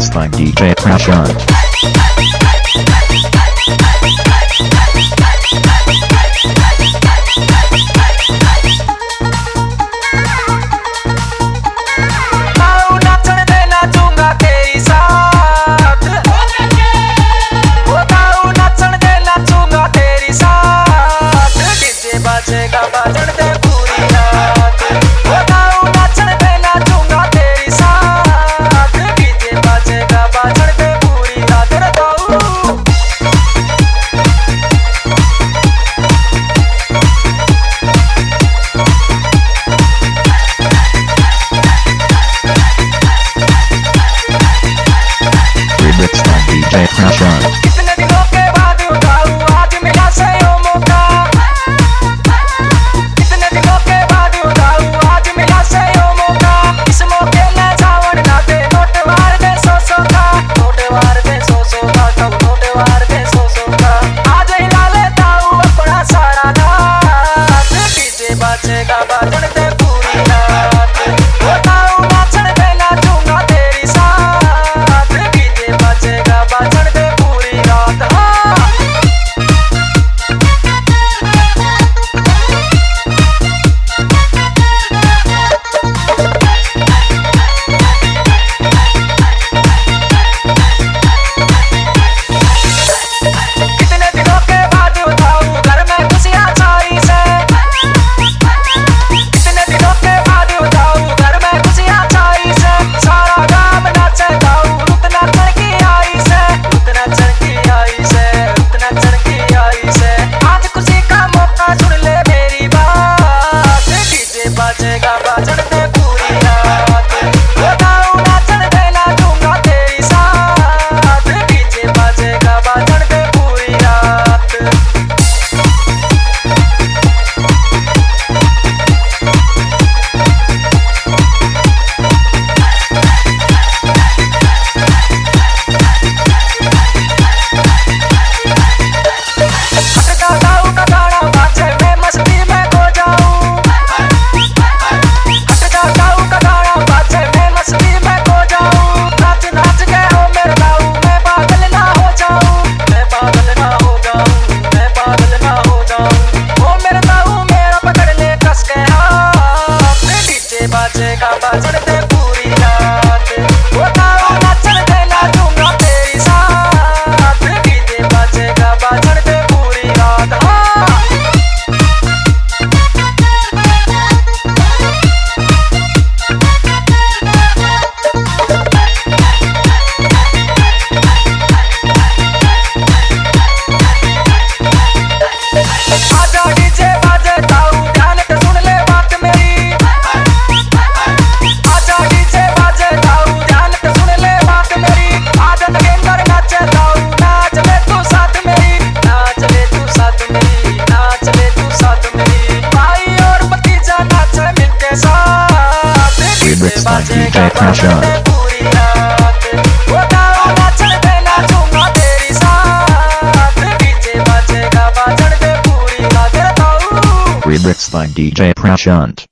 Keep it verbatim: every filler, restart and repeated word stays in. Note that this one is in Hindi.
Remixed by D J Prashant. कितने दिनों के बाद उठाऊं आज मिला से ओ मौका। कितने दिनों के बाद उठाऊं आज मिला से ओ मौका। इस मौके में जावन ना दे नोट वार दे सौ सौ का। नोट वार दे सौ सौ का कब नोट वार दे सौ सौ का। आज हिला लेता हूँ अपना सारा नाच। डीजे बाजेगा बाजन दे पूरी रात। बताऊं नाचन दे नाचूंगा तेरी साथ। डीजे बाजेगा बाजन दे पूरी रात। हाँ कितने दिनों के बाद उठाऊं घर में खुशियां छाई से। कितने दिनों के बाद उठाऊं घर में खुशियां छाई से। सारा गांव नाचे गाऊं रुत नाचन की आई से। रुत नाचन की आई से रुत नाचन की आई से। आज खुशी का मौका सुन ले मेरी बात। डीजे बाजेगा बाजन दे पूरी रात। बताऊं नाचन दे नाचूंगा तेरी साथ। डीजे बाजेगा बाजन दे पूरी रात। हटका गाऊं का गाना बाजे मैं मस्ती में खो जाऊं। हटका गाऊं का गाना बाजे मैं मस्ती में खो जाऊं। नाच नाच के ओ मेरे गाऊं मैं पागल ना हो जाऊं। मैं पागल ना हो जाऊं मैं पागल ना हो जाऊं। ओ मेरे गाऊं मेरा पकड़ ले कस के हाथ। डीजे बाजेगा बाजन दे पूरी रात। ओ गाऊं नाचन दे नाचूंगा तेरी साथ। डीजे बाजेगा बाजन दे पूरी रात। हाँ आजा डीजे बाजे गाऊं ध्यान से सुन ले बात मेरी। आजा डीजे बाजे गाऊं ध्यान से सुन ले बात मेरी। आजा नगेंद्र नाचे गाऊं नाच ले तू साथ मेरी। नाच ले तू साथ मेरी नाच ले तू साथ मेरी। भाई और भतीजा नाचे मिलके साथ। डीजे बाजेगा बाजन दे पूरी रात। वो गाऊं नाचन दे नाचूंगा तेरी साथ। डीजे बाजेगा बाजन दे पूरी रात। Remixed by D J Prashant.